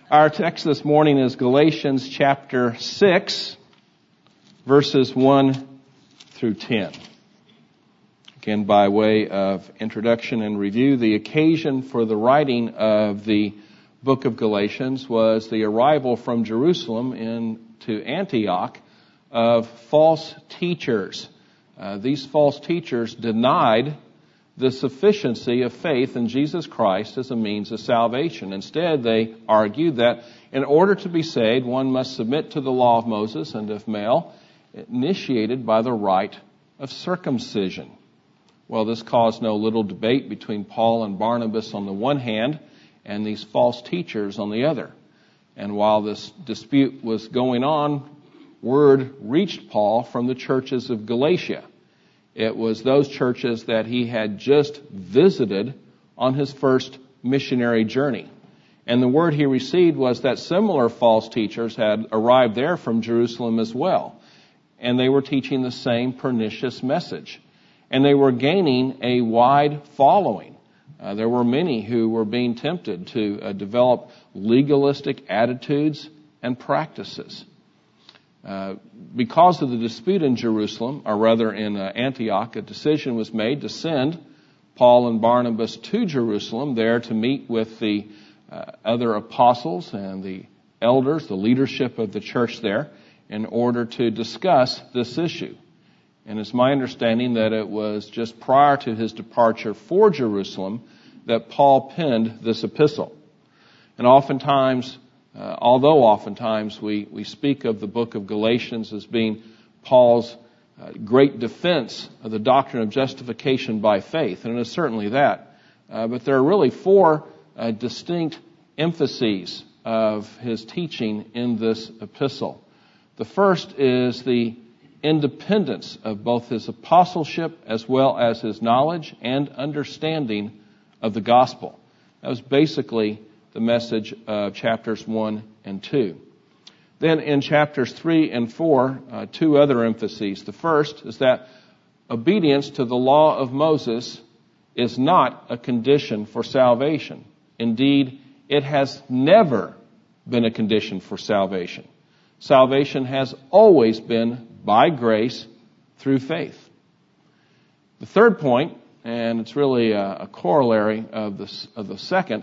Our text this morning is Galatians chapter 6, verses 1 through 10. Again, by way of introduction and review, the occasion for the writing of the book of Galatians was the arrival from Jerusalem into Antioch of false teachers. These false teachers denied the sufficiency of faith in Jesus Christ as a means of salvation. Instead, they argued that in order to be saved, one must submit to the law of Moses, and if male, initiated by the rite of circumcision. Well, this caused no little debate between Paul and Barnabas on the one hand, and these false teachers on the other. And while this dispute was going on, word reached Paul from the churches of Galatia. It was those churches that he had just visited on his first missionary journey. And the word he received was that similar false teachers had arrived there from Jerusalem as well. And they were teaching the same pernicious message. And they were gaining a wide following. There were many who were being tempted to develop legalistic attitudes and practices. Because of the dispute in Jerusalem, or rather in Antioch, a decision was made to send Paul and Barnabas to Jerusalem there to meet with the other apostles and the elders, the leadership of the church there, in order to discuss this issue. And it's my understanding that it was just prior to his departure for Jerusalem that Paul penned this epistle. And oftentimes we speak of the book of Galatians as being Paul's great defense of the doctrine of justification by faith, and it is certainly that. But there are really four distinct emphases of his teaching in this epistle. The first is the independence of both his apostleship as well as his knowledge and understanding of the gospel. That was basically the message of chapters 1 and 2. Then in chapters 3 and 4, two other emphases. The first is that obedience to the law of Moses is not a condition for salvation. Indeed, it has never been a condition for salvation. Salvation has always been by grace through faith. The third point, and it's really a corollary of the second,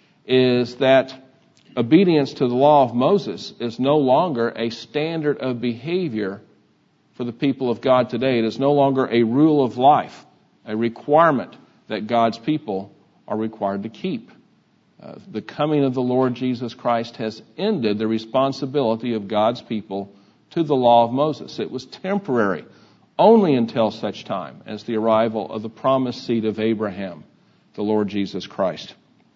is that obedience to the law of Moses is no longer a standard of behavior for the people of God today. It is no longer a rule of life, a requirement that God's people are required to keep. The coming of the Lord Jesus Christ has ended the responsibility of God's people to the law of Moses. It was temporary, only until such time as the arrival of the promised seed of Abraham, the Lord Jesus Christ.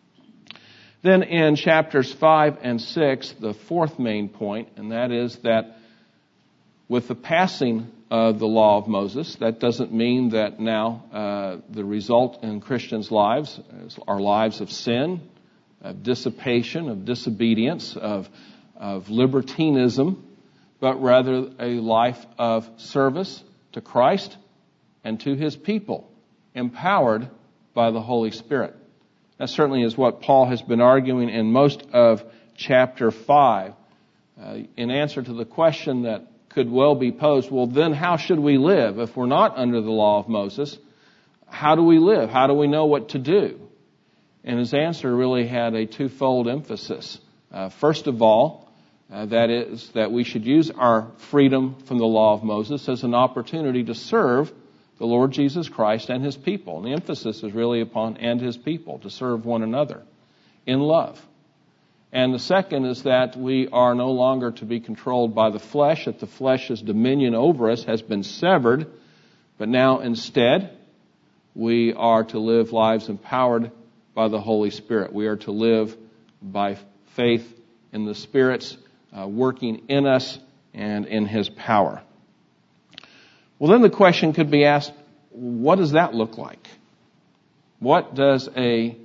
Then in chapters 5 and 6, the fourth main point, and that is that with the passing of the law of Moses, that doesn't mean that now the result in Christians' lives are lives of sin, of dissipation, of disobedience, of libertinism, but rather a life of service to Christ and to His people, empowered by the Holy Spirit. That certainly is what Paul has been arguing in most of chapter 5. In answer to the question that could well be posed, well, then how should we live if we're not under the law of Moses? How do we live? How do we know what to do? And his answer really had a twofold emphasis. First of all, that is that we should use our freedom from the law of Moses as an opportunity to serve the Lord Jesus Christ and His people. And the emphasis is really upon and His people, to serve one another in love. And the second is that we are no longer to be controlled by the flesh, that the flesh's dominion over us has been severed, but now instead we are to live lives empowered by the Holy Spirit. We are to live by faith in the Spirit's working in us and in His power. Well, then the question could be asked, what does that look like? What does a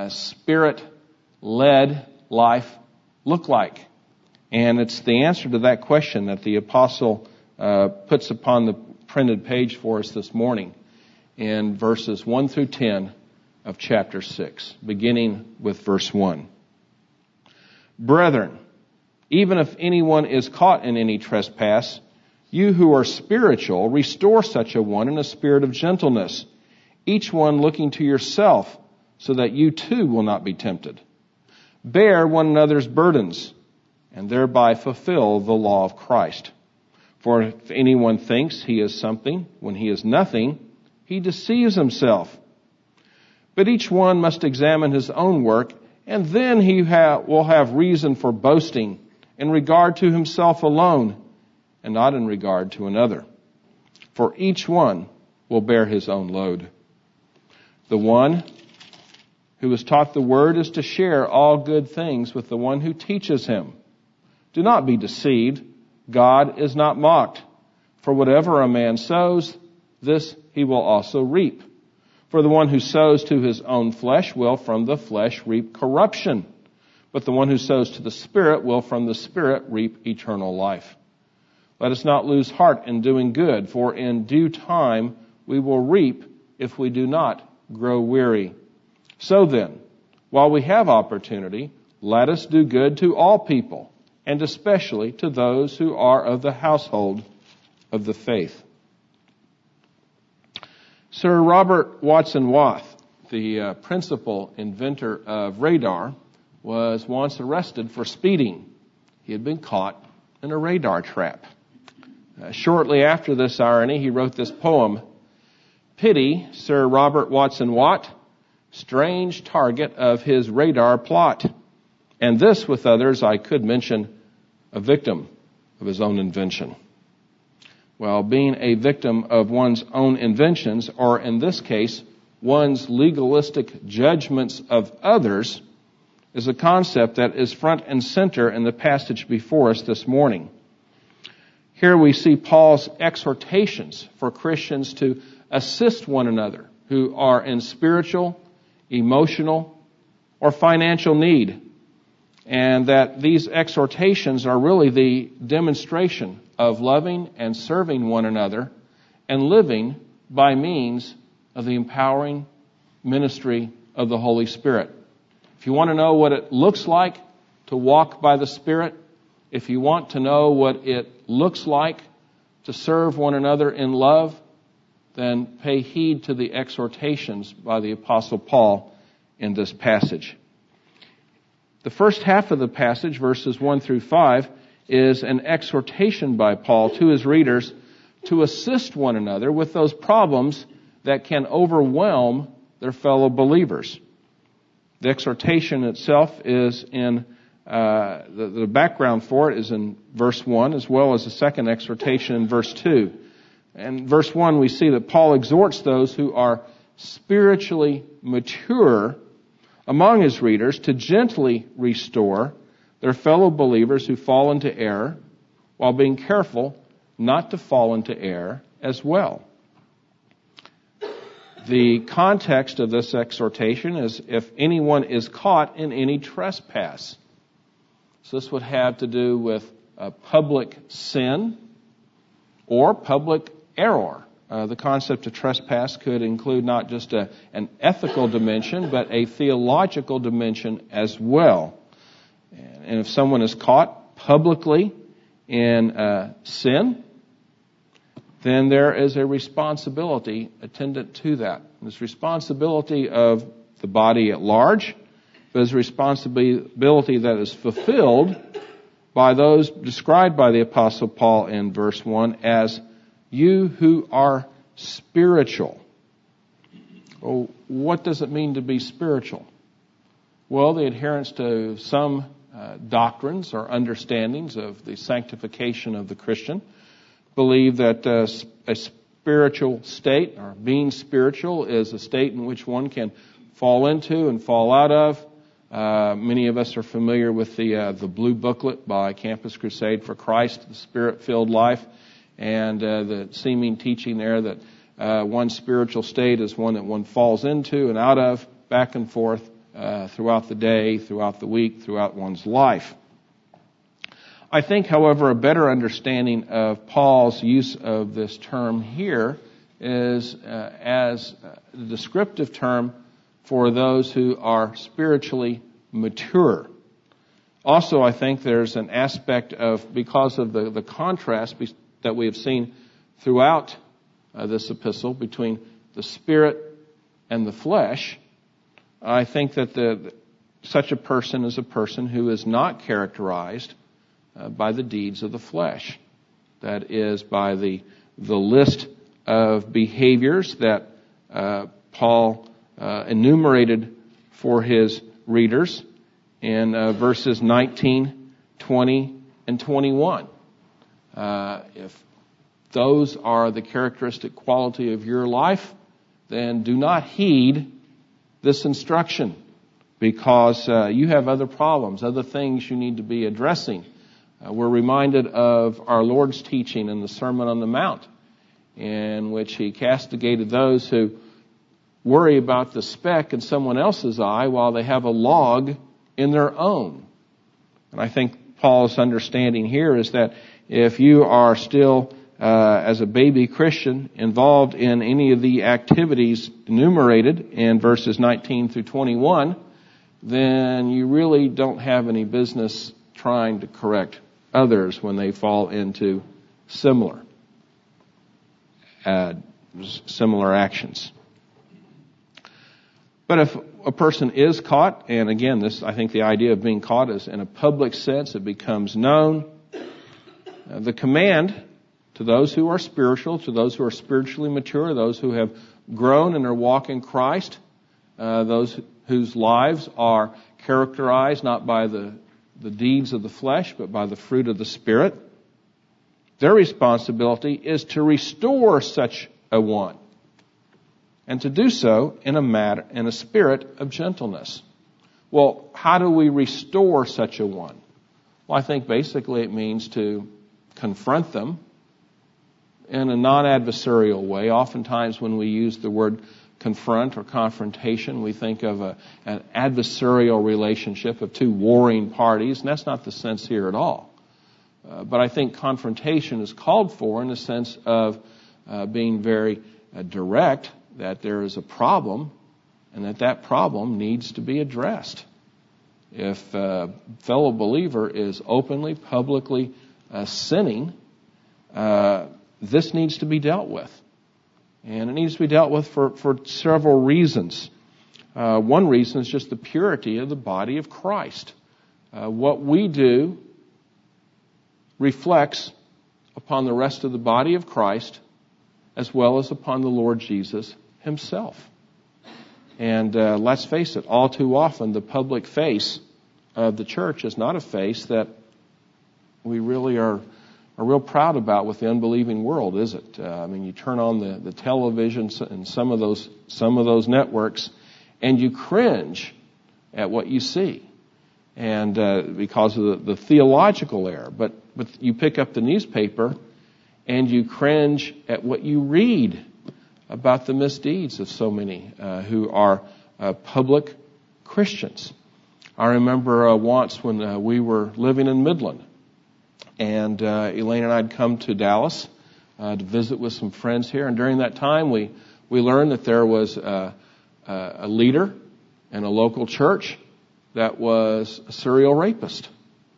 Spirit-led life look like? And it's the answer to that question that the apostle puts upon the printed page for us this morning in verses 1 through 10 of chapter 6, beginning with verse 1. Brethren, even if anyone is caught in any trespass, you who are spiritual, restore such a one in a spirit of gentleness, each one looking to yourself, so that you too will not be tempted. Bear one another's burdens, and thereby fulfill the law of Christ. For if anyone thinks he is something when he is nothing, he deceives himself. But each one must examine his own work, and then he will have reason for boasting in regard to himself alone, and not in regard to another. For each one will bear his own load. The one who is taught the word is to share all good things with the one who teaches him. Do not be deceived. God is not mocked. For whatever a man sows, this he will also reap. For the one who sows to his own flesh will from the flesh reap corruption. But the one who sows to the Spirit will from the Spirit reap eternal life. Let us not lose heart in doing good, for in due time we will reap if we do not grow weary. So then, while we have opportunity, let us do good to all people, and especially to those who are of the household of the faith. Sir Robert Watson Watt, the principal inventor of radar, was once arrested for speeding. He had been caught in a radar trap. Shortly after this irony, he wrote this poem, Pity Sir Robert Watson Watt, strange target of his radar plot. And this, with others, I could mention, a victim of his own invention. Well, being a victim of one's own inventions, or in this case, one's legalistic judgments of others, is a concept that is front and center in the passage before us this morning. Here we see Paul's exhortations for Christians to assist one another who are in spiritual, emotional, or financial need. And that these exhortations are really the demonstration of loving and serving one another and living by means of the empowering ministry of the Holy Spirit. If you want to know what it looks like to walk by the Spirit, if you want to know what it looks like to serve one another in love, then pay heed to the exhortations by the Apostle Paul in this passage. The first half of the passage, verses 1 through 5, is an exhortation by Paul to his readers to assist one another with those problems that can overwhelm their fellow believers. The exhortation itself is in, the background for it is in verse 1, as well as the second exhortation in verse 2. In verse 1, we see that Paul exhorts those who are spiritually mature among his readers to gently restore their fellow believers who fall into error, while being careful not to fall into error as well. The context of this exhortation is if anyone is caught in any trespass. So this would have to do with public sin or public error. The concept of trespass could include not just an ethical dimension, but a theological dimension as well. And if someone is caught publicly in sin, then there is a responsibility attendant to that. This responsibility of the body at large, but is responsibility that is fulfilled by those described by the Apostle Paul in verse 1 as you who are spiritual. Oh, what does it mean to be spiritual? Well, the adherents to some doctrines or understandings of the sanctification of the Christian believe that a spiritual state, or being spiritual, is a state in which one can fall into and fall out of. Many of us are familiar with the blue booklet by Campus Crusade for Christ, the Spirit-Filled Life, and the seeming teaching there that one spiritual state is one that one falls into and out of, back and forth throughout the day, throughout the week, throughout one's life. I think, however, a better understanding of Paul's use of this term here is as a descriptive term for those who are spiritually mature. Also, I think there's an aspect of, because of the contrast that we have seen throughout this epistle between the Spirit and the flesh, I think that such a person is a person who is not characterized by the deeds of the flesh. That is, by the list of behaviors that Paul enumerated for his readers in verses 19, 20, and 21. If those are the characteristic quality of your life, then do not heed this instruction, because you have other problems, other things you need to be addressing. We're reminded of our Lord's teaching in the Sermon on the Mount, in which he castigated those who worry about the speck in someone else's eye while they have a log in their own. And I think Paul's understanding here is that if you are still, as a baby Christian, involved in any of the activities enumerated in verses 19 through 21, then you really don't have any business trying to correct others when they fall into similar actions. But if a person is caught, and again, I think the idea of being caught is in a public sense, it becomes known. The command to those who are spiritual, to those who are spiritually mature, those who have grown in their walk in Christ, those whose lives are characterized not by the deeds of the flesh, but by the fruit of the Spirit, their responsibility is to restore such a one, and to do so in a spirit of gentleness. Well, how do we restore such a one? Well, I think basically it means to confront them in a non-adversarial way. Oftentimes when we use the word confront or confrontation, we think of an adversarial relationship of two warring parties, and that's not the sense here at all. But I think confrontation is called for in the sense of being very direct, that there is a problem and that problem needs to be addressed. If a fellow believer is openly, publicly sinning, this needs to be dealt with. And it needs to be dealt with for several reasons. One reason is just the purity of the body of Christ. What we do reflects upon the rest of the body of Christ, as well as upon the Lord Jesus himself. And let's face it, all too often the public face of the church is not a face that we really are real proud about with the unbelieving world, is it? You turn on the television and some of those networks, and you cringe at what you see, and because of the theological error. But you pick up the newspaper, and you cringe at what you read about the misdeeds of so many who are public Christians. I remember once when we were living in Midland, and Elaine and I had come to Dallas to visit with some friends here. And during that time, we learned that there was a leader in a local church that was a serial rapist.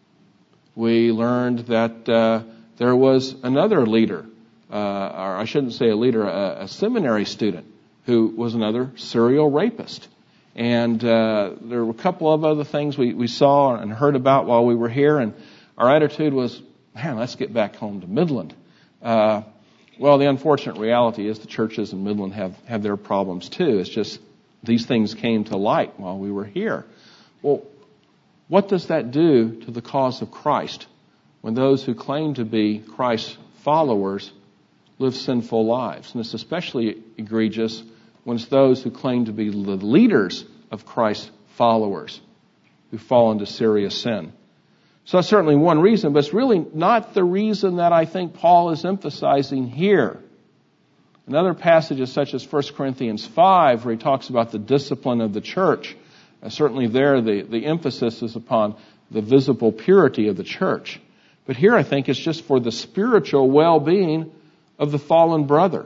We learned that there was another leader, or I shouldn't say a leader, a seminary student who was another serial rapist. And there were a couple of other things we saw and heard about while we were here, and our attitude was, man, let's get back home to Midland. Well, the unfortunate reality is the churches in Midland have their problems too. It's just these things came to light while we were here. Well, what does that do to the cause of Christ when those who claim to be Christ's followers live sinful lives? And it's especially egregious when it's those who claim to be the leaders of Christ's followers who fall into serious sin. So that's certainly one reason, but it's really not the reason that I think Paul is emphasizing here. In other passages such as 1 Corinthians 5, where he talks about the discipline of the church, certainly there the emphasis is upon the visible purity of the church. But here I think it's just for the spiritual well-being of the fallen brother.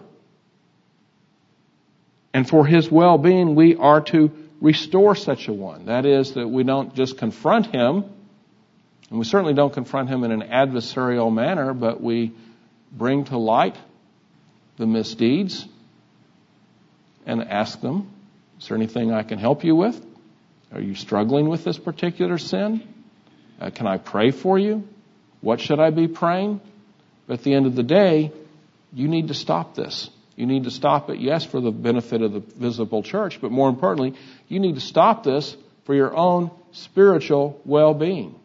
And for his well-being, we are to restore such a one. That is, that we don't just confront him, And we certainly don't confront him in an adversarial manner, but we bring to light the misdeeds and ask them, is there anything I can help you with? Are you struggling with this particular sin? Can I pray for you? What should I be praying? But at the end of the day, you need to stop this. You need to stop it, yes, for the benefit of the visible church, but more importantly, you need to stop this for your own spiritual well-being.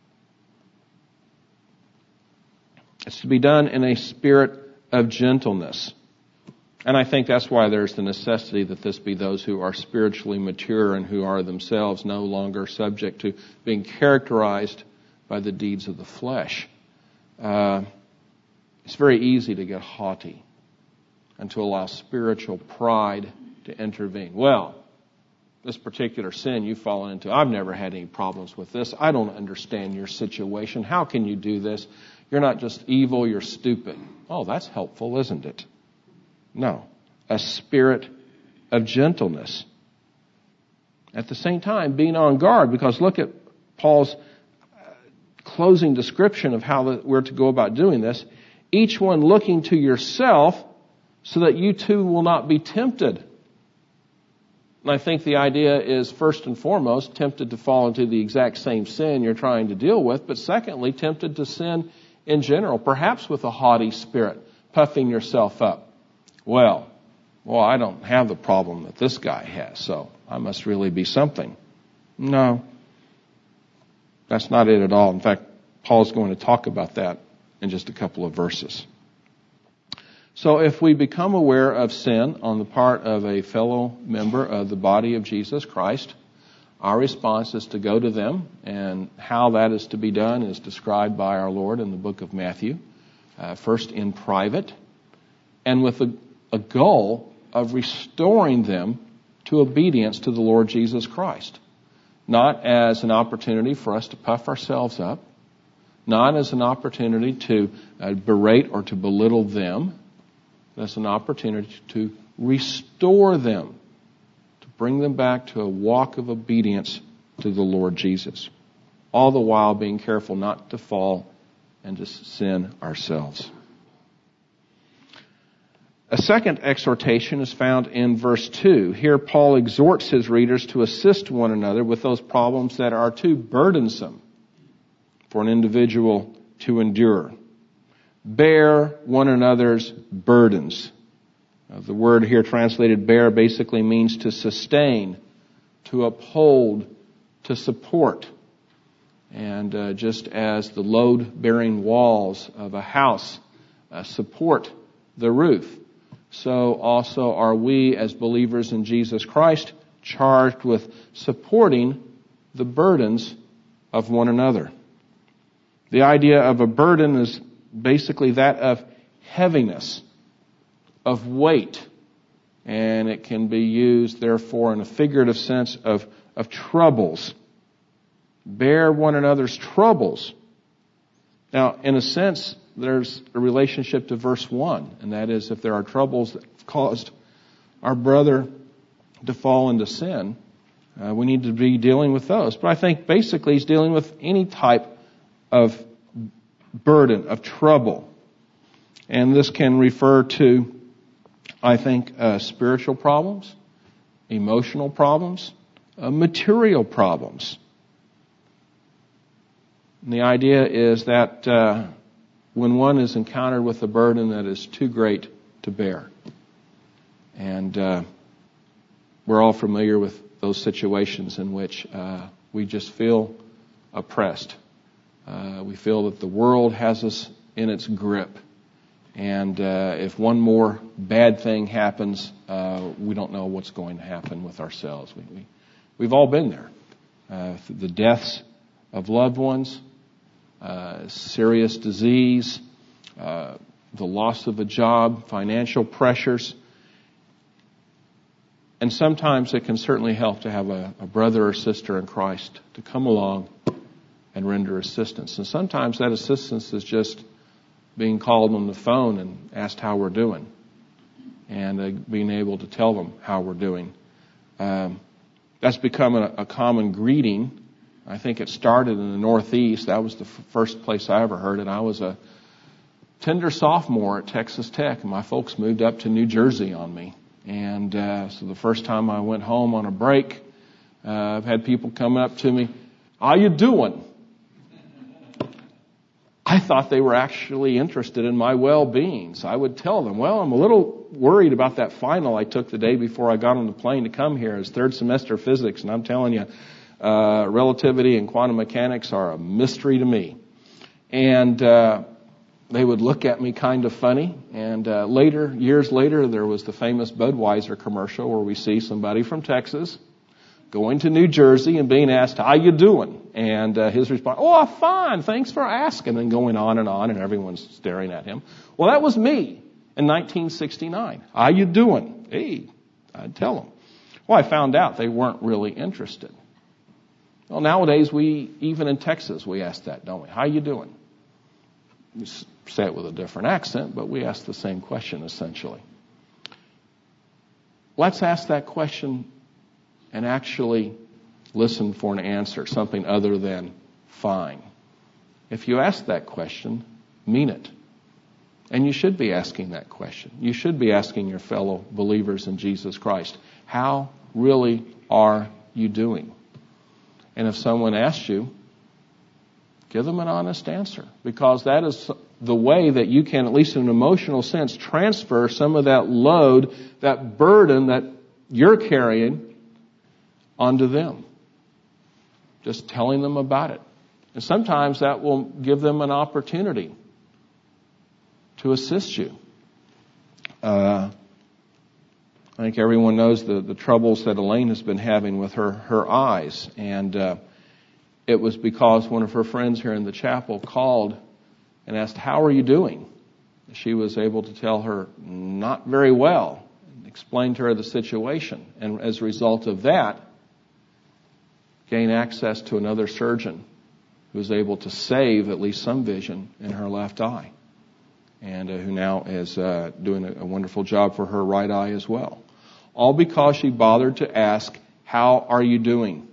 It's to be done in a spirit of gentleness. And I think that's why there's the necessity that this be those who are spiritually mature and who are themselves no longer subject to being characterized by the deeds of the flesh. It's very easy to get haughty and to allow spiritual pride to intervene. Well, this particular sin you've fallen into, I've never had any problems with this. I don't understand your situation. How can you do this? You're not just evil, you're stupid. Oh, that's helpful, isn't it? No. A spirit of gentleness. At the same time, being on guard, because look at Paul's closing description of how we're to go about doing this. Each one looking to yourself so that you too will not be tempted. And I think the idea is, first and foremost, tempted to fall into the exact same sin you're trying to deal with, but secondly, tempted to sin in general, perhaps with a haughty spirit, puffing yourself up. Well, I don't have the problem that this guy has, so I must really be something. No, that's not it at all. In fact, Paul's going to talk about that in just a couple of verses. So if we become aware of sin on the part of a fellow member of the body of Jesus Christ, our response is to go to them, and how that is to be done is described by our Lord in the book of Matthew, first in private, and with a goal of restoring them to obedience to the Lord Jesus Christ. Not as an opportunity for us to puff ourselves up, not as an opportunity to berate or to belittle them, but as an opportunity to restore them, to bring them back to a walk of obedience to the Lord Jesus. All the while being careful not to fall and to sin ourselves. A second exhortation is found in verse 2. Here Paul exhorts his readers to assist one another with those problems that are too burdensome for an individual to endure. Bear one another's burdens. The word here translated bear basically means to sustain, to uphold, to support. And just as the load-bearing walls of a house support the roof, so also are we as believers in Jesus Christ charged with supporting the burdens of one another. The idea of a burden is basically that of heaviness, of weight, and it can be used therefore in a figurative sense of troubles. Bear one another's troubles. Now, in a sense, there's a relationship to verse 1, and that is if there are troubles that have caused our brother to fall into sin, we need to be dealing with those. But I think basically he's dealing with any type of burden, of trouble. And this can refer to, I think, spiritual problems, emotional problems, material problems. And the idea is that when one is encountered with a burden that is too great to bear, and we're all familiar with those situations in which we just feel oppressed. We feel that the world has us in its grip. And if one more bad thing happens, we don't know what's going to happen with ourselves. We've all been there. The deaths of loved ones, serious disease, the loss of a job, financial pressures. And sometimes it can certainly help to have a brother or sister in Christ to come along and render assistance. And sometimes that assistance is just being called on the phone and asked how we're doing, and being able to tell them how we're doing. That's become a common greeting I think it started in the Northeast. That was the first place I ever heard it. I was a tender sophomore at Texas Tech, and my folks moved up to New Jersey on me. And so the first time I went home on a break, I've had people come up to me, "How you doing?" I thought they were actually interested in my well-being. So I would tell them, "Well, I'm a little worried about that final I took the day before I got on the plane to come here. It's third semester physics, and I'm telling you, relativity and quantum mechanics are a mystery to me." And they would look at me kind of funny. And years later, there was the famous Budweiser commercial where we see somebody from Texas going to New Jersey and being asked, "How you doing?" And his response, "Oh, I'm fine. Thanks for asking." And going on, and everyone's staring at him. Well, that was me in 1969. "How you doing?" "Hey," I'd tell them. Well, I found out they weren't really interested. Well, nowadays, even in Texas, we ask that, don't we? "How you doing?" We say it with a different accent, but we ask the same question, essentially. Let's ask that question and actually listen for an answer, something other than fine. If you ask that question, mean it. And you should be asking that question. You should be asking your fellow believers in Jesus Christ, how really are you doing? And if someone asks you, give them an honest answer, because that is the way that you can, at least in an emotional sense, transfer some of that load, that burden that you're carrying onto them. Just telling them about it. And sometimes that will give them an opportunity to assist you. I think everyone knows the troubles that Elaine has been having with her eyes. And it was because one of her friends here in the chapel called and asked, "How are you doing?" She was able to tell her, "Not very well," and explained to her the situation. And as a result of that, gain access to another surgeon who was able to save at least some vision in her left eye, and who now is doing a wonderful job for her right eye as well. All because she bothered to ask, "How are you doing?"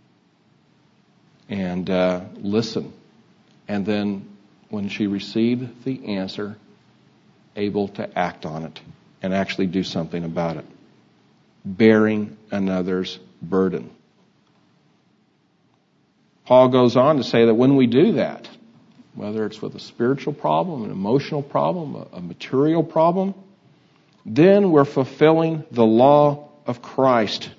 And listen. And then when she received the answer, able to act on it and actually do something about it. Bearing another's burden. Paul goes on to say that when we do that, whether it's with a spiritual problem, an emotional problem, a material problem, then we're fulfilling the law of Christ.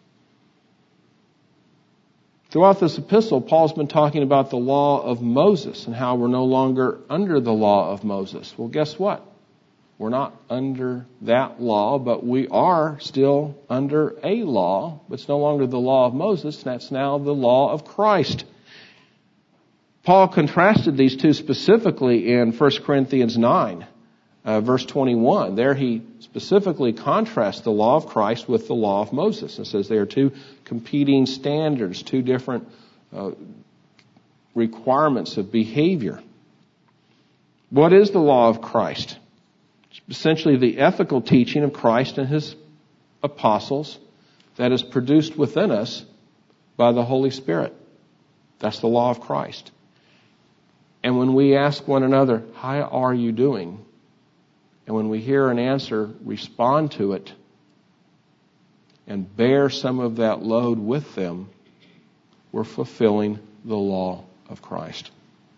Throughout this epistle, Paul's been talking about the law of Moses and how we're no longer under the law of Moses. Well, guess what? We're not under that law, but we are still under a law. But it's no longer the law of Moses. That's now the law of Christ. Paul contrasted these two specifically in 1 Corinthians 9, verse 21. There he specifically contrasts the law of Christ with the law of Moses. It says they are two competing standards, two different requirements of behavior. What is the law of Christ? Essentially the ethical teaching of Christ and his apostles that is produced within us by the Holy Spirit. That's the law of Christ. And when we ask one another, "How are you doing?" and when we hear an answer, respond to it and bear some of that load with them, we're fulfilling the law of Christ.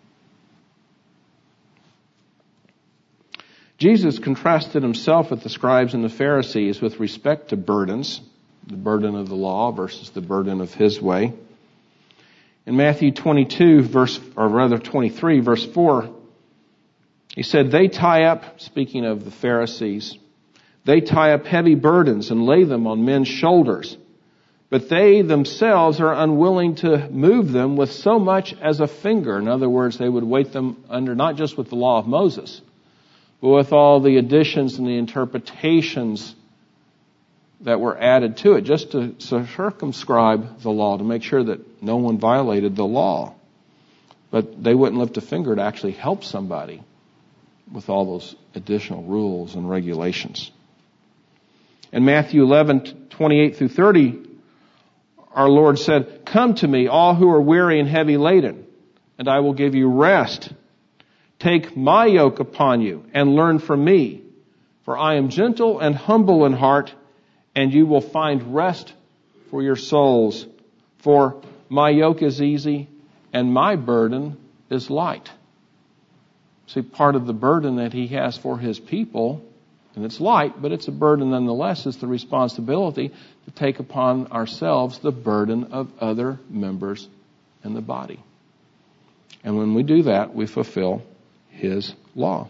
Jesus contrasted himself with the scribes and the Pharisees with respect to burdens, the burden of the law versus the burden of his way. In Matthew 23, verse 4, he said, "They tie up," speaking of the Pharisees, "they tie up heavy burdens and lay them on men's shoulders, but they themselves are unwilling to move them with so much as a finger." In other words, they would weight them under not just with the law of Moses, but with all the additions and the interpretations that were added to it, just to circumscribe the law, to make sure that no one violated the law. But they wouldn't lift a finger to actually help somebody with all those additional rules and regulations. In Matthew 11, 28 through 30, our Lord said, "Come to me, all who are weary and heavy laden, and I will give you rest. Take my yoke upon you and learn from me, for I am gentle and humble in heart, and you will find rest for your souls. For my yoke is easy and my burden is light." See, part of the burden that he has for his people, and it's light, but it's a burden nonetheless, is the responsibility to take upon ourselves the burden of other members in the body. And when we do that, we fulfill his law.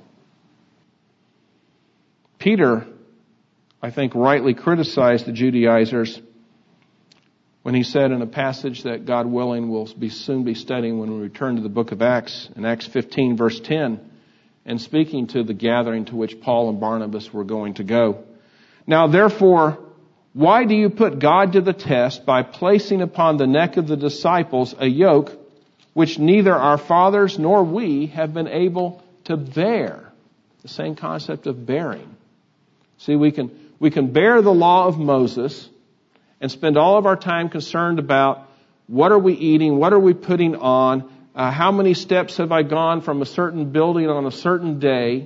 Peter, I think, rightly criticized the Judaizers when he said in a passage that, God willing, we'll soon be studying when we return to the book of Acts, in Acts 15, verse 10, and speaking to the gathering to which Paul and Barnabas were going to go. "Now therefore, why do you put God to the test by placing upon the neck of the disciples a yoke which neither our fathers nor we have been able to bear?" The same concept of bearing. See, we can bear the law of Moses and spend all of our time concerned about what are we eating, what are we putting on, how many steps have I gone from a certain building on a certain day,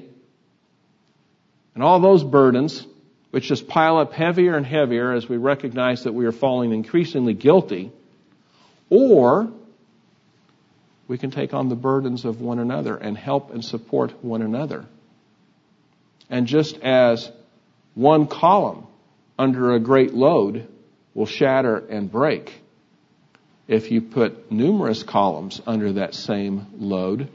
and all those burdens, which just pile up heavier and heavier as we recognize that we are falling increasingly guilty. Or we can take on the burdens of one another and help and support one another. And just as one column under a great load will shatter and break, if you put numerous columns under that same load,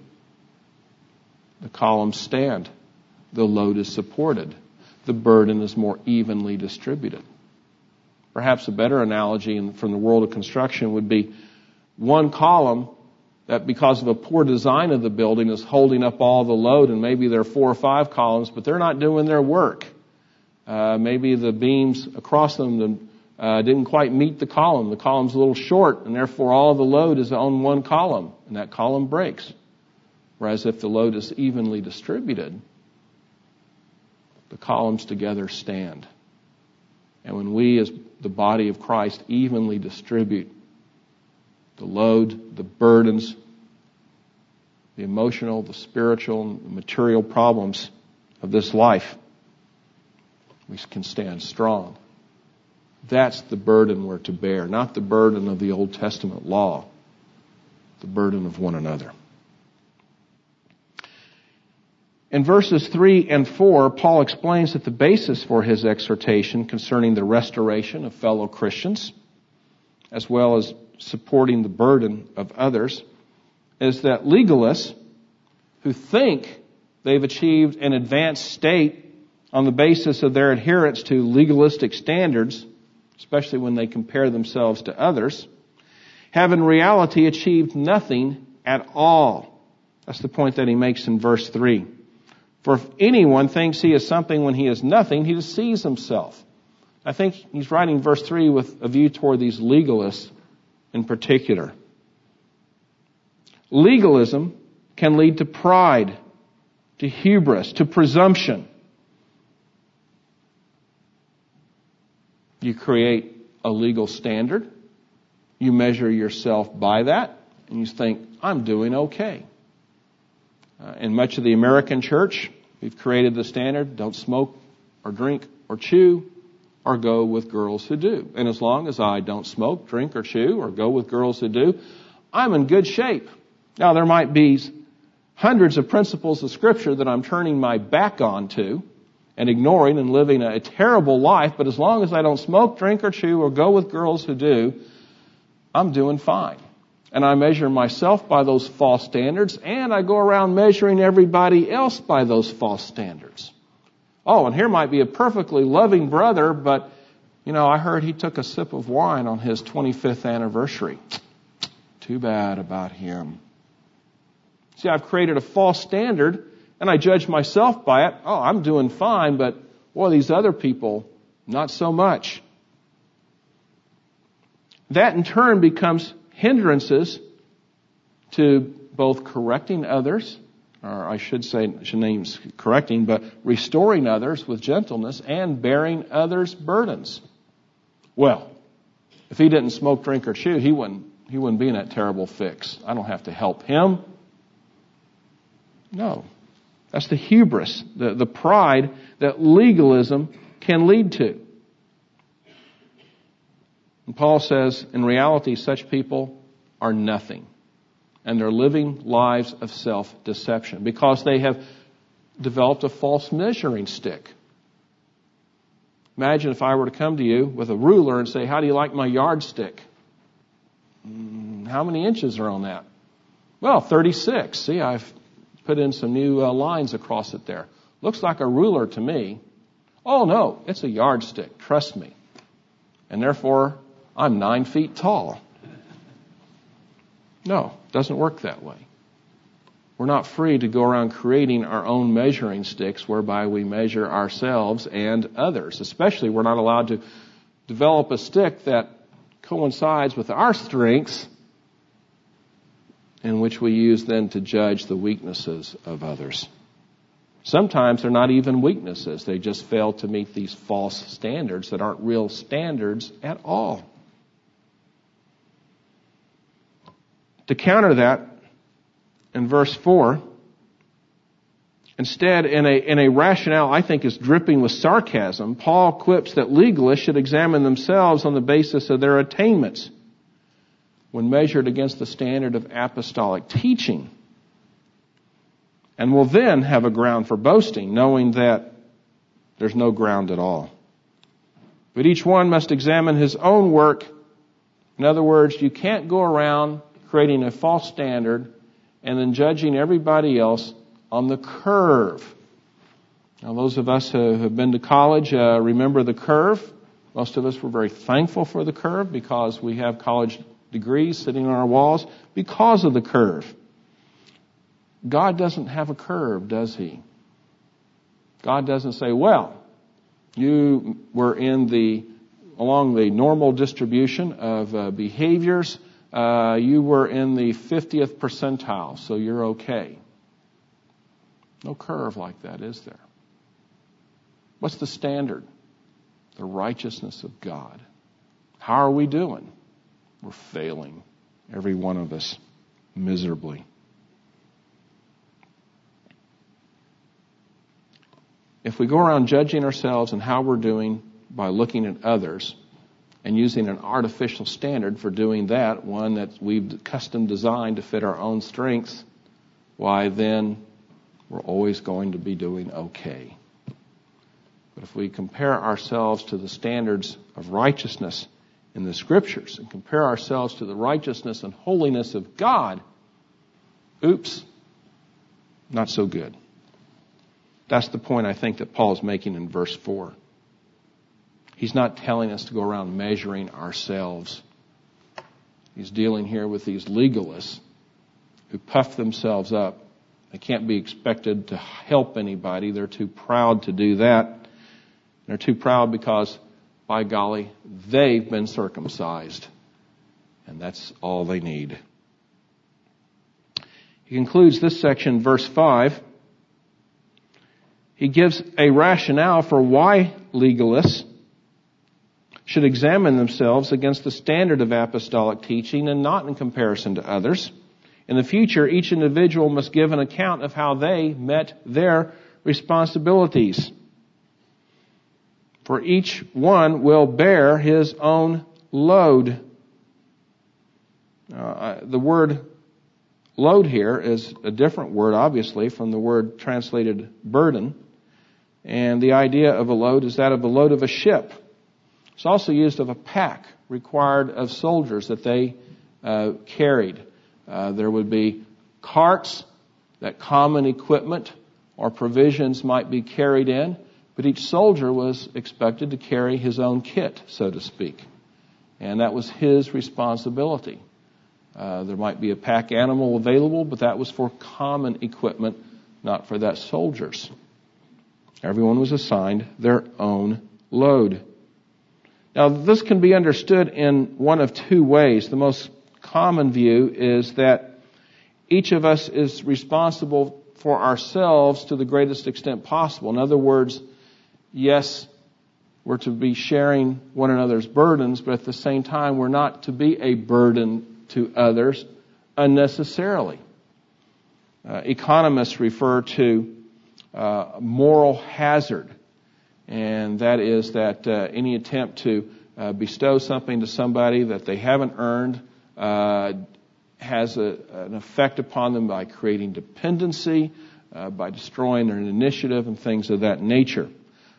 the columns stand. The load is supported. The burden is more evenly distributed. Perhaps a better analogy from the world of construction would be one column that, because of a poor design of the building, is holding up all the load, and maybe there are 4 or 5 columns, but they're not doing their work. Maybe the beams across them didn't quite meet the column. The column's a little short, and therefore all the load is on one column, and that column breaks. Whereas if the load is evenly distributed, the columns together stand. And when we, as the body of Christ, evenly distribute the load, the burdens, the emotional, the spiritual, and the material problems of this life, we can stand strong. That's the burden we're to bear, not the burden of the Old Testament law, the burden of one another. In verses 3 and 4, Paul explains that the basis for his exhortation concerning the restoration of fellow Christians, as well as supporting the burden of others, is that legalists who think they've achieved an advanced state on the basis of their adherence to legalistic standards, especially when they compare themselves to others, have in reality achieved nothing at all. That's the point that he makes in verse 3. For if anyone thinks he is something when he is nothing, he deceives himself. I think he's writing verse 3 with a view toward these legalists in particular. Legalism can lead to pride, to hubris, to presumption. You create a legal standard. You measure yourself by that, and you think, I'm doing okay. In much of the American church, we've created the standard, don't smoke or drink or chew or go with girls who do. And as long as I don't smoke, drink, or chew or go with girls who do, I'm in good shape. Now, there might be hundreds of principles of Scripture that I'm turning my back on to and ignoring and living a terrible life, but as long as I don't smoke, drink, or chew or go with girls who do, I'm doing fine. And I measure myself by those false standards, and I go around measuring everybody else by those false standards. Oh, and here might be a perfectly loving brother, but, I heard he took a sip of wine on his 25th anniversary. Too bad about him. See, I've created a false standard, and I judge myself by it. Oh, I'm doing fine, but, boy, these other people, not so much. That, in turn, becomes hindrances to both correcting others, or I should name correcting, but restoring others with gentleness and bearing others' burdens. Well, If he didn't smoke, drink, or chew, he wouldn't be in that terrible fix. I don't have to help him. No. That's the hubris, the pride that legalism can lead to. And Paul says, in reality, such people are nothing. And they're living lives of self-deception because they have developed a false measuring stick. Imagine if I were to come to you with a ruler and say, how do you like my yardstick? How many inches are on that? Well, 36. See, I've put in some new lines across it there. Looks like a ruler to me. Oh, no, it's a yardstick. Trust me. And therefore, I'm 9 feet tall. No, it doesn't work that way. We're not free to go around creating our own measuring sticks whereby we measure ourselves and others. Especially, we're not allowed to develop a stick that coincides with our strengths, in which we use then to judge the weaknesses of others. Sometimes they're not even weaknesses. They just fail to meet these false standards that aren't real standards at all. To counter that, in verse 4, instead, in a rationale I think is dripping with sarcasm, Paul quips that legalists should examine themselves on the basis of their attainments when measured against the standard of apostolic teaching, and will then have a ground for boasting, knowing that there's no ground at all. But each one must examine his own work. In other words, you can't go around creating a false standard and then judging everybody else on the curve. Now, those of us who have been to college remember the curve. Most of us were very thankful for the curve because we have college degrees sitting on our walls because of the curve. God doesn't have a curve, does he? God doesn't say, well, you were along the normal distribution of behaviors. You were in the 50th percentile, so you're okay. No curve like that, is there? What's the standard? The righteousness of God. How are we doing? We're failing, every one of us, miserably. If we go around judging ourselves and how we're doing by looking at others and using an artificial standard for doing that, one that we've custom designed to fit our own strengths, why then we're always going to be doing okay. But if we compare ourselves to the standards of righteousness in the Scriptures and compare ourselves to the righteousness and holiness of God, oops, not so good. That's the point I think that Paul is making in verse 4. He's not telling us to go around measuring ourselves. He's dealing here with these legalists who puff themselves up. They can't be expected to help anybody. They're too proud to do that. They're too proud because, by golly, they've been circumcised. And that's all they need. He concludes this section, verse 5. He gives a rationale for why legalists should examine themselves against the standard of apostolic teaching and not in comparison to others. In the future, each individual must give an account of how they met their responsibilities. For each one will bear his own load. The word load here is a different word, obviously, from the word translated burden. And the idea of a load is that of the load of a ship. It's also used of a pack required of soldiers that they carried. There would be carts that common equipment or provisions might be carried in, but each soldier was expected to carry his own kit, so to speak. And that was his responsibility. There might be a pack animal available, but that was for common equipment, not for that soldiers. Everyone was assigned their own load. Now, this can be understood in one of two ways. The most common view is that each of us is responsible for ourselves to the greatest extent possible. In other words, yes, We're to be sharing one another's burdens, but at the same time, we're not to be a burden to others unnecessarily. Economists refer to moral hazard, and that is that any attempt to bestow something to somebody that they haven't earned has an effect upon them by creating dependency, by destroying their initiative and things of that nature.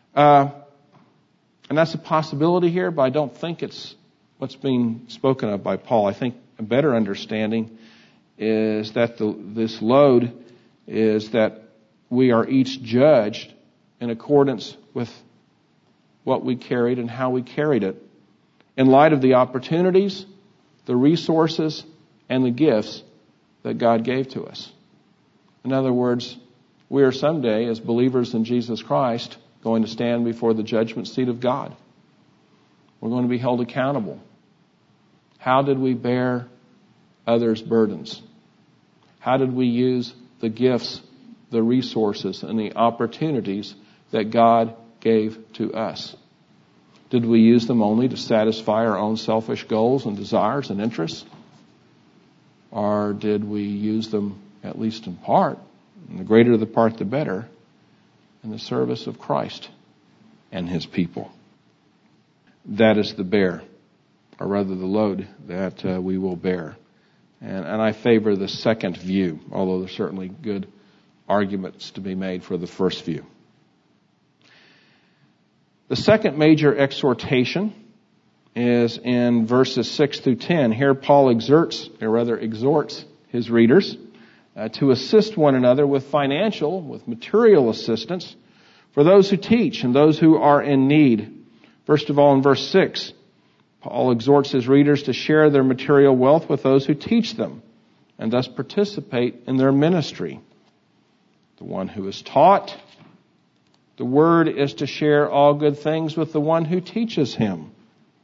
And that's a possibility here, but I don't think it's what's being spoken of by Paul. I think a better understanding is that this load is that we are each judged in accordance with what we carried and how we carried it, in light of the opportunities, the resources, and the gifts that God gave to us. In other words, we are someday, as believers in Jesus Christ, going to stand before the judgment seat of God. We're going to be held accountable. How did we bear others' burdens? How did we use the gifts, the resources, and the opportunities that God gave to us? Did we use them only to satisfy our own selfish goals and desires and interests? Or did we use them, at least in part, and the greater the part the better, in the service of Christ and His people? That is the bear, or rather the load that we will bear. And I favor the second view, although there's certainly good arguments to be made for the first view. The second major exhortation is in verses 6 through 10. Here Paul exhorts his readers to assist one another with financial, with material assistance for those who teach and those who are in need. First of all, in verse 6, Paul exhorts his readers to share their material wealth with those who teach them and thus participate in their ministry. The one who is taught, the word is to share all good things with the one who teaches him.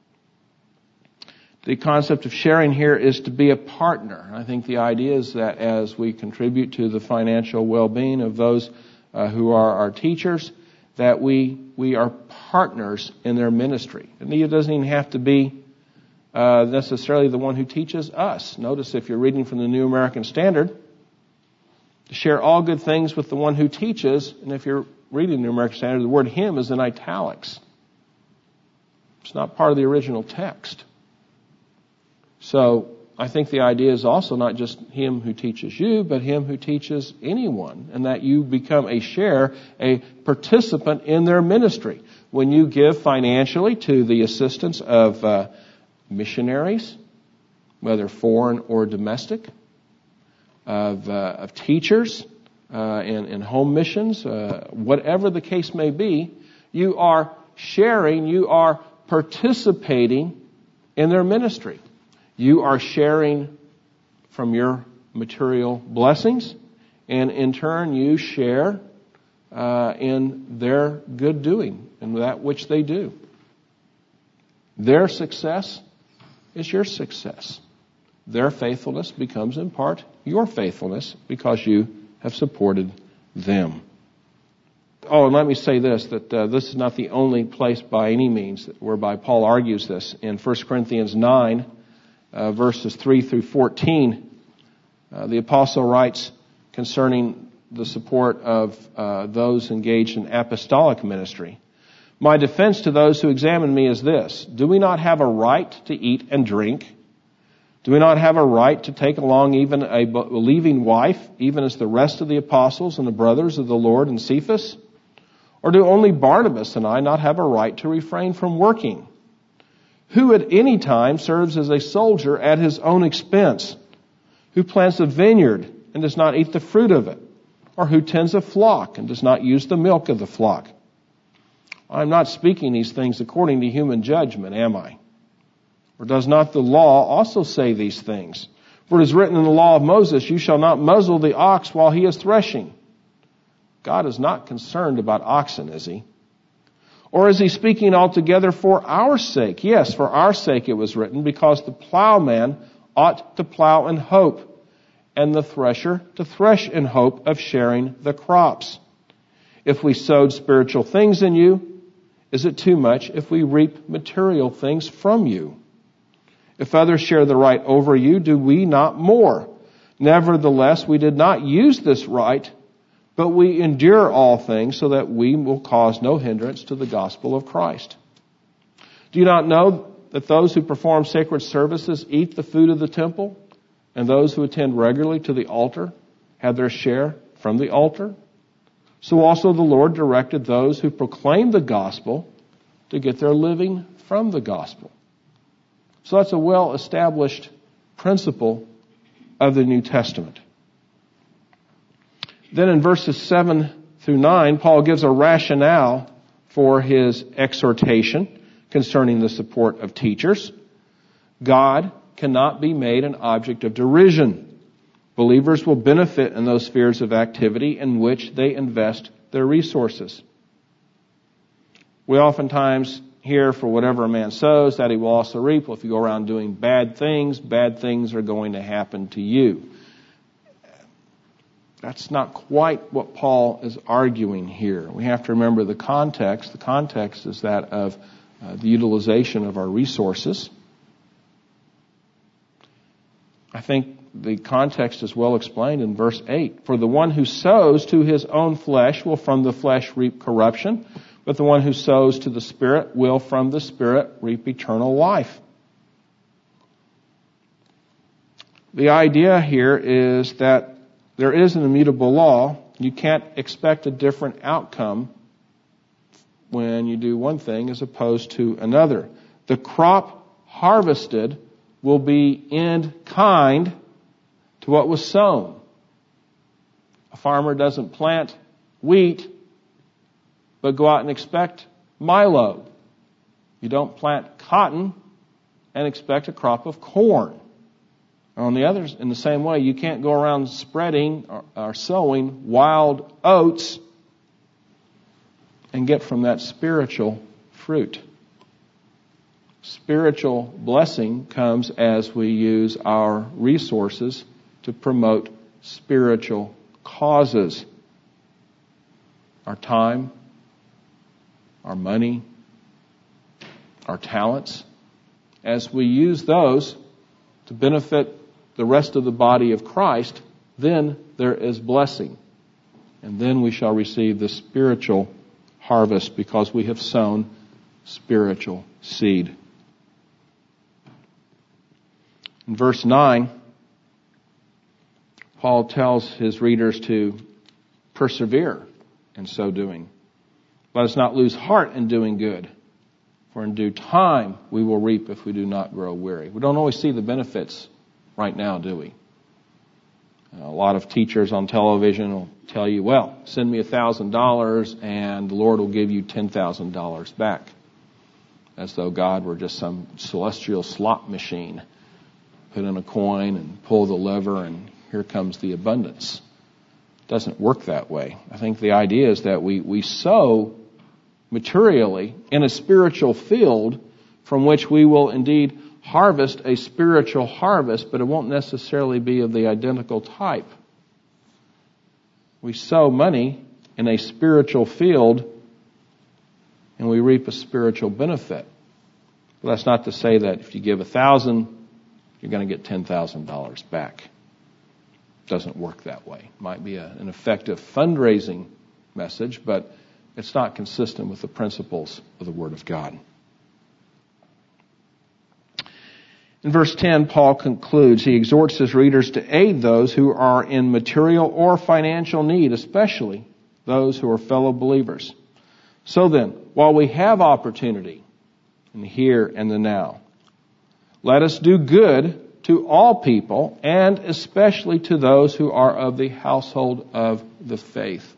The concept of sharing here is to be a partner. I think the idea is that as we contribute to the financial well-being of those who are our teachers, that we are partners in their ministry. And it doesn't even have to be necessarily the one who teaches us. Notice if you're reading from the New American Standard, to share all good things with the one who teaches, and if you're reading the New American Standard, the word him is in italics. It's not part of the original text. So I think the idea is also not just him who teaches you, but him who teaches anyone, and that you become a participant in their ministry. When you give financially to the assistance of missionaries, whether foreign or domestic, of teachers in home missions, whatever the case may be, you are sharing, you are participating in their ministry. You are sharing from your material blessings, and in turn you share in their good doing, in that which they do. Their success is your success. Their faithfulness becomes in part your faithfulness because you have supported them. Oh, and let me say this, that this is not the only place by any means whereby Paul argues this. In 1 Corinthians 9, verses 3 through 14, the apostle writes concerning the support of those engaged in apostolic ministry. My defense to those who examine me is this: do we not have a right to eat and drink? Do we not have a right to take along even a believing wife, even as the rest of the apostles and the brothers of the Lord and Cephas? Or do only Barnabas and I not have a right to refrain from working? Who at any time serves as a soldier at his own expense? Who plants a vineyard and does not eat the fruit of it? Or who tends a flock and does not use the milk of the flock? I'm not speaking these things according to human judgment, am I? Or does not the law also say these things? For it is written in the law of Moses, you shall not muzzle the ox while he is threshing. God is not concerned about oxen, is he? Or is he speaking altogether for our sake? Yes, for our sake it was written, because the plowman ought to plow in hope, and the thresher to thresh in hope of sharing the crops. If we sowed spiritual things in you, Is it too much if we reap material things from you? If others share the right over you, do we not more? Nevertheless, we did not use this right, but we endure all things so that we will cause no hindrance to the gospel of Christ. Do you not know that those who perform sacred services eat the food of the temple, and those who attend regularly to the altar have their share from the altar? So also the Lord directed those who proclaim the gospel to get their living from the gospel. So that's a well-established principle of the New Testament. Then in verses 7 through 9, Paul gives a rationale for his exhortation concerning the support of teachers. God cannot be made an object of derision. Believers will benefit in those spheres of activity in which they invest their resources. We oftentimes hear, for whatever a man sows, that he will also reap. Well, if you go around doing bad things are going to happen to you. That's not quite what Paul is arguing here. We have to remember the context. The context is that of the utilization of our resources. I think the context is well explained in verse 8. For the one who sows to his own flesh will from the flesh reap corruption, but the one who sows to the Spirit will from the Spirit reap eternal life. The idea here is that there is an immutable law. You can't expect a different outcome when you do one thing as opposed to another. The crop harvested will be in kind to what was sown. A farmer doesn't plant wheat but go out and expect milo. You don't plant cotton and expect a crop of corn. On the others, in the same way, you can't go around spreading or sowing wild oats and get from that spiritual fruit. Spiritual blessing comes as we use our resources to promote spiritual causes. Our time, our money, our talents. As we use those to benefit the rest of the body of Christ, then there is blessing. And then we shall receive the spiritual harvest because we have sown spiritual seed. In verse 9, Paul tells his readers to persevere in so doing. Let us not lose heart in doing good, for in due time we will reap if we do not grow weary. We don't always see the benefits right now, do we? A lot of teachers on television will tell you, well, send me $1,000 and the Lord will give you $10,000 back. As though God were just some celestial slot machine. Put in a coin and pull the lever and here comes the abundance. It doesn't work that way. I think the idea is that we sow materially in a spiritual field from which we will indeed harvest a spiritual harvest, but it won't necessarily be of the identical type. We sow money in a spiritual field and we reap a spiritual benefit. But that's not to say that if you give $1,000, you're going to get $10,000 back. It doesn't work that way. It might be an effective fundraising message, but it's not consistent with the principles of the Word of God. In verse 10, Paul concludes. He exhorts his readers to aid those who are in material or financial need, especially those who are fellow believers. So then, while we have opportunity in the here and the now, let us do good to all people, and especially to those who are of the household of the faith.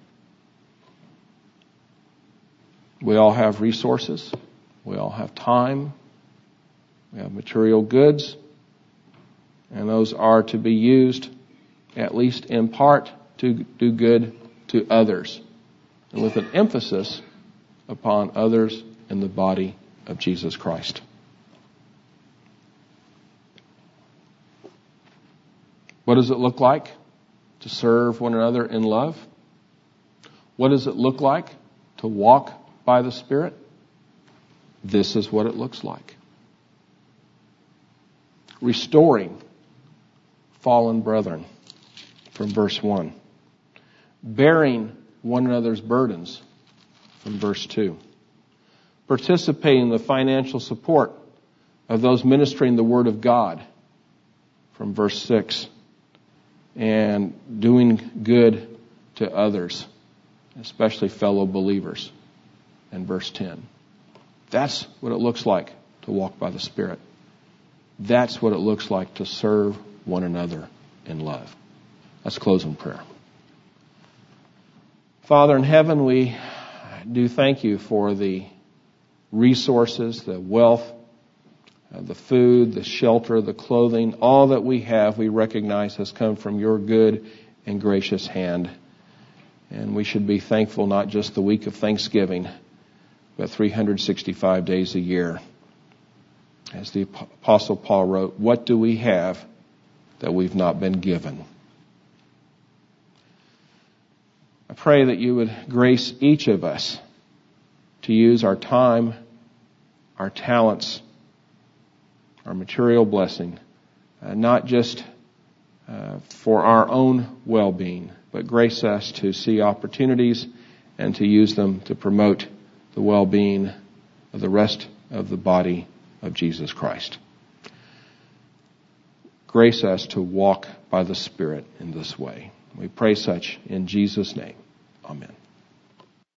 We all have resources. We all have time. We have material goods. And those are to be used, at least in part, to do good to others. And with an emphasis upon others in the body of Jesus Christ. What does it look like to serve one another in love? What does it look like to walk by the Spirit? this is what it looks like. Restoring fallen brethren, from verse 1. Bearing one another's burdens, from verse 2. Participating in the financial support of those ministering the Word of God, from verse 6. And doing good to others, especially fellow believers, in verse 10. That's what it looks like to walk by the Spirit. That's what it looks like to serve one another in love. Let's close in prayer. Father in heaven, we do thank you for the resources, the wealth, the food, the shelter, the clothing, all that we have, we recognize has come from your good and gracious hand. And we should be thankful not just the week of Thanksgiving, but 365 days a year. As the Apostle Paul wrote, what do we have that we've not been given? I pray that you would grace each of us to use our time, our talents, our material blessing, not just for our own well-being, but grace us to see opportunities and to use them to promote the well-being of the rest of the body of Jesus Christ. Grace us to walk by the Spirit in this way. We pray such in Jesus' name. Amen.